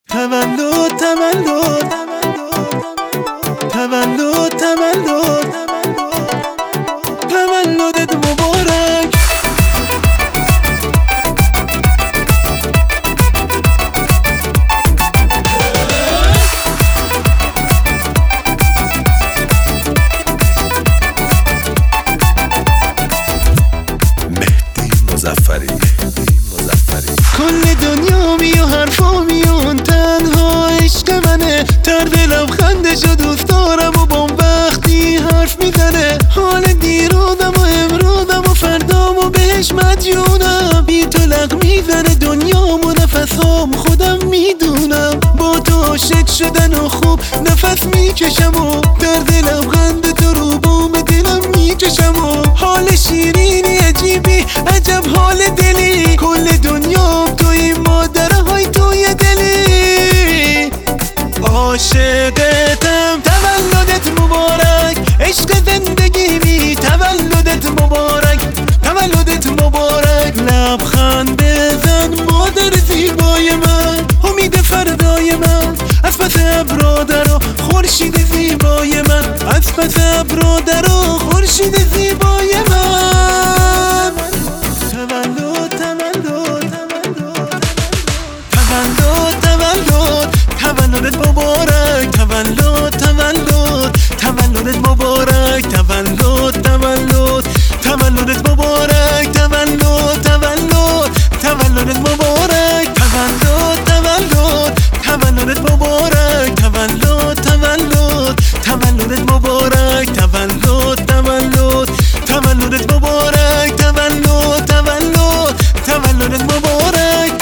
تولد تولد تولد تولد تولدت مبارک. مهدی مظفری کل دنیا می و حرفا میون، تنها عشق منه. در دلم خنده شد، دوست دارم و بام وقتی حرف میزنه. حال دیروزم و امروزم و فردام و بهش مدیونم. بی تو لغ میزنه دنیام و نفسام خودم میدونم. با تو عاشق شدن و خوب نفس میکشم و در دلم خنده تو رو بام دلم میکشم و حال شیرینی عجیبی عجب حال دلی. کل دنیام توی مادرهای توی دلی. عاشقتم تولدت مبارک، عشق زندگیمی تولدت مبارک. تولدت مبارک، لبخند بزن مادر زیبای من. امید فردای من، از پس ابرا درا خورشید زیبای من. از پس ابرا درا خورشید زیبای من. تولد تولد تولد تولد تولدت مبارک. تولد تولد تولدت مبارک. تولد تولد تولدت مبارک. تولد تولد تولدت مبارک. تولد تولد تولدت مبارک. تولد تولد تولدت مبارک. تولد تولد تولدت مبارک. تولد تولد تولدت مبارک.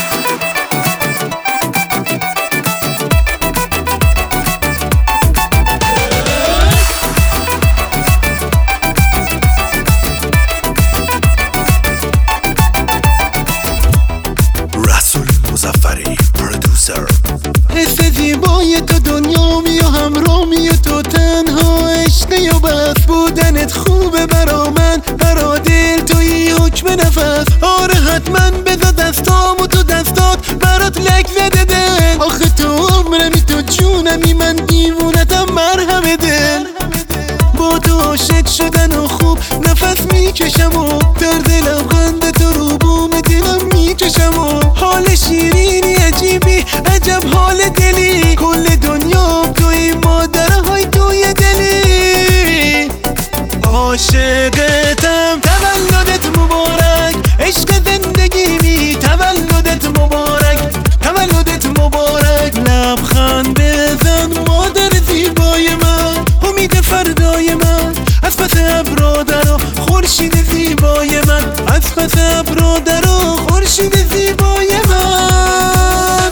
رسول مظفری پرودوسر. حس زیبای تو دنیامی و همرامی و تو تنها عشقی و بس. بودنت خوبه برا من، برا دل توی حکم نفس. آره حتما بذار دستام و تو دستات برات لک زده دل. آخه تو عمرمی تو جونمی، من دیوونتم مرهم دل. با تو عاشق شدن و خوب نفس میکشم و در دلم خنده تو رو بوم دلم میکشم و حال شیرینی عجیبی عجب حال دلی. کل دنیام توی مادرهای توی دلی. عاشقتم تولدت مبارک، عشق زندگیمی تولدت مبارک. تولدت مبارک، لبخند بزن مادر زیبای من. امید فردای من، از پس ابرا درا خورشید زیبای من. از پس ابرا درا خورشید زیبای من.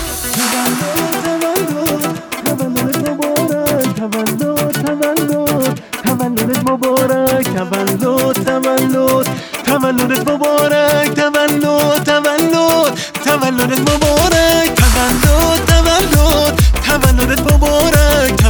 تولدت مبارک، تولد تولد تولدت مبارک. تولد تولد تولدت مبارک. تولد تولد تولدت مبارک.